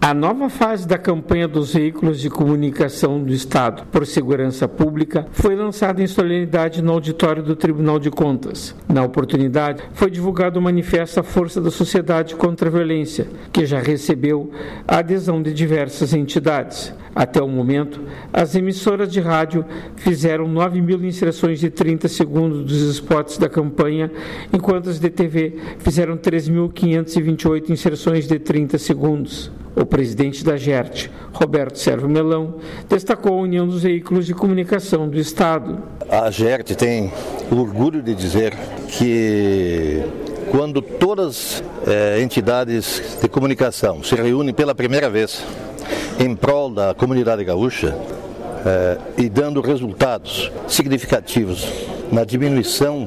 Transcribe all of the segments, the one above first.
A nova fase da campanha dos veículos de comunicação do Estado por segurança pública foi lançada em solenidade no auditório do Tribunal de Contas. Na oportunidade, foi divulgado o manifesto A Força da Sociedade contra a Violência, que já recebeu a adesão de diversas entidades. Até o momento, as emissoras de rádio fizeram 9.000 inserções de 30 segundos dos spots da campanha, enquanto as de TV fizeram 3.528 inserções de 30 segundos. O presidente da GERT, Roberto Servo Melão, destacou a união dos veículos de comunicação do Estado. A GERT tem o orgulho de dizer que quando todas as entidades de comunicação se reúnem pela primeira vez em prol da comunidade gaúcha e dando resultados significativos na diminuição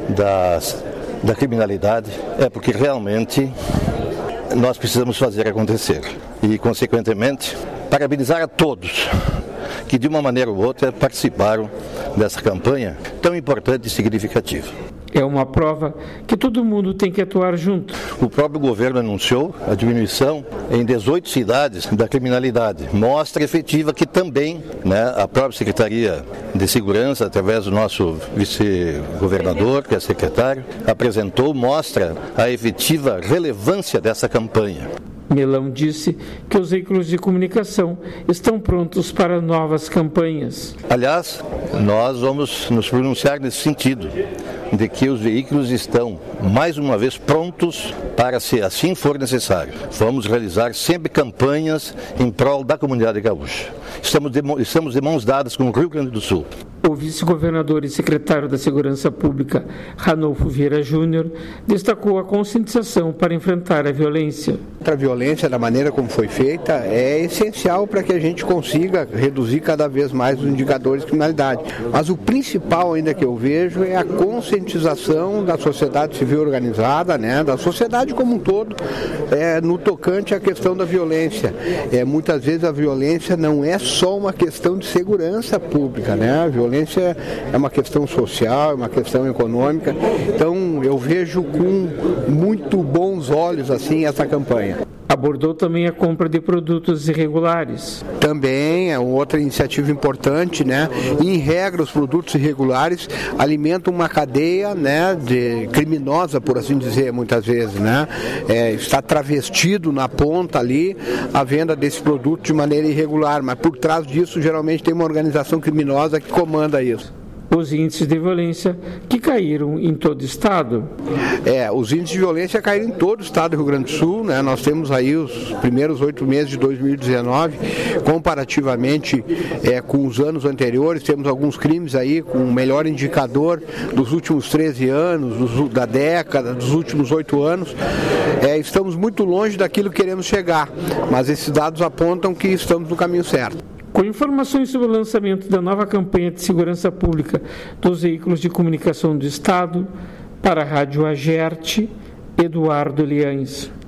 da criminalidade, é porque realmente nós precisamos fazer acontecer. E, consequentemente, parabenizar a todos que, de uma maneira ou outra, participaram dessa campanha tão importante e significativa. É uma prova que todo mundo tem que atuar junto. O próprio governo anunciou a diminuição em 18 cidades da criminalidade. Mostra efetiva que também a própria Secretaria de Segurança, através do nosso vice-governador, que é secretário, apresentou, mostra a efetiva relevância dessa campanha. Melão disse que os veículos de comunicação estão prontos para novas campanhas. Aliás, nós vamos nos pronunciar nesse sentido, de que os veículos estão, mais uma vez, prontos para, se assim for necessário, vamos realizar sempre campanhas em prol da comunidade gaúcha. Estamos de mãos dadas com o Rio Grande do Sul. O vice-governador e secretário da Segurança Pública, Ranolfo Vieira Júnior, destacou a conscientização para enfrentar a violência. A violência, da maneira como foi feita, é essencial para que a gente consiga reduzir cada vez mais os indicadores de criminalidade. Mas o principal ainda que eu vejo é a conscientização da sociedade civil organizada, da sociedade como um todo, no tocante à questão da violência. Muitas vezes a violência não é só uma questão de segurança pública, A violência é uma questão social, é uma questão econômica. Então eu vejo com muito bons olhos assim essa campanha. Abordou também a compra de produtos irregulares. Também é outra iniciativa importante, Em regra, os produtos irregulares alimentam uma cadeia, de criminosa, por assim dizer, muitas vezes, Está travestido na ponta ali a venda desse produto de maneira irregular, mas por trás disso geralmente tem uma organização criminosa que comanda isso. Os índices de violência que caíram em todo o estado. Os índices de violência caíram em todo o estado do Rio Grande do Sul, Nós temos aí os primeiros 8 meses de 2019, comparativamente com os anos anteriores, temos alguns crimes aí com o melhor indicador dos últimos 13 anos, da década, dos últimos 8 anos. Estamos muito longe daquilo que queremos chegar, mas esses dados apontam que estamos no caminho certo. Com informações sobre o lançamento da nova campanha de segurança pública dos veículos de comunicação do Estado, para a Rádio AGERT, Eduardo Liães.